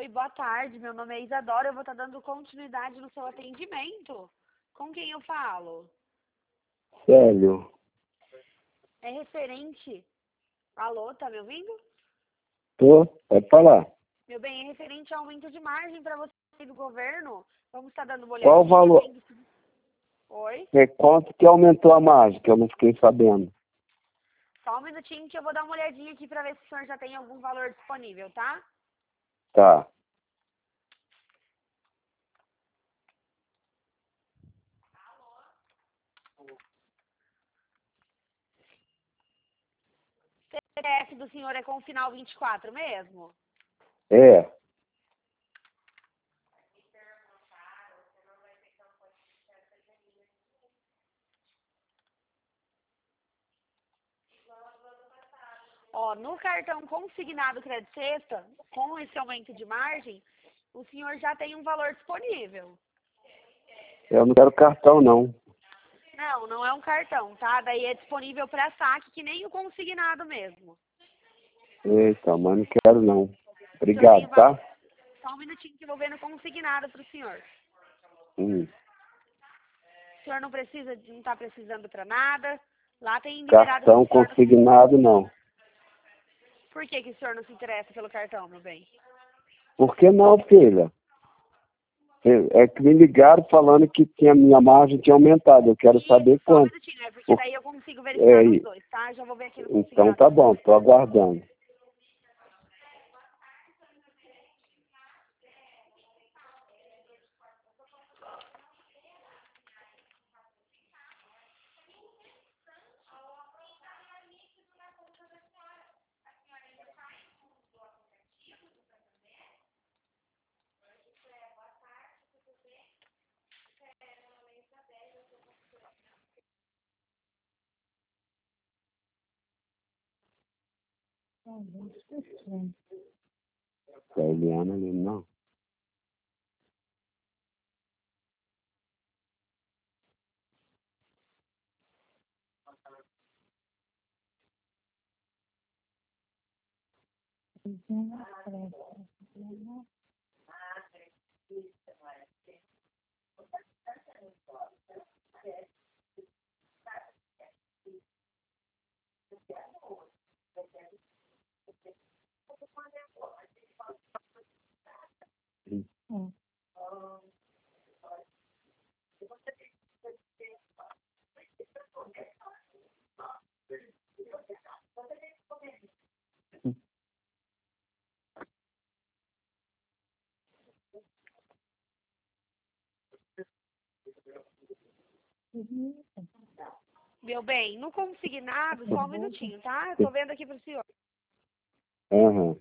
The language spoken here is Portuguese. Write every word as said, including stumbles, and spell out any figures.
Oi, boa tarde. Meu nome é Isadora. Eu vou estar dando continuidade no seu atendimento. Com quem eu falo? Célio. É referente... Alô, tá me ouvindo? Tô? Pode falar. Meu bem, é referente ao aumento de margem para você do governo. Vamos estar dando uma Qual o olhadinha. valor? Vendo se- Oi? É, quanto que aumentou a margem, que eu não fiquei sabendo. Só um minutinho que eu vou dar uma olhadinha aqui para ver se o senhor já tem algum valor disponível, tá? Tá. C P F do senhor é com o final vinte e quatro mesmo? É. Ó, no cartão consignado Crédito Sexta, com esse aumento de margem, o senhor já tem um valor disponível. Eu não quero cartão, não. Não, não é um cartão, tá? Daí é disponível para saque, que nem o consignado mesmo. Eita, mas não quero, não. O senhor tem Obrigado, o valor... tá? Só um minutinho que eu vou ver no consignado para o senhor. Hum. O senhor não precisa, não está precisando para nada. Lá tem liberado para Cartão o senhor... consignado, não. Por que, que o senhor não se interessa pelo cartão, meu bem? Por que não, filha? É é que me ligaram falando que tinha, minha margem tinha aumentado. Eu quero Isso, saber só um quanto. minutinho, é porque Por- daí eu consigo É, verificar nos e- dois, tá? Já vou ver aqui no então consignado. tá bom, tô aguardando. A Eliana ali, não. Meu bem, no consignado, só um minutinho, tá? Eu tô vendo aqui pro senhor. Aham.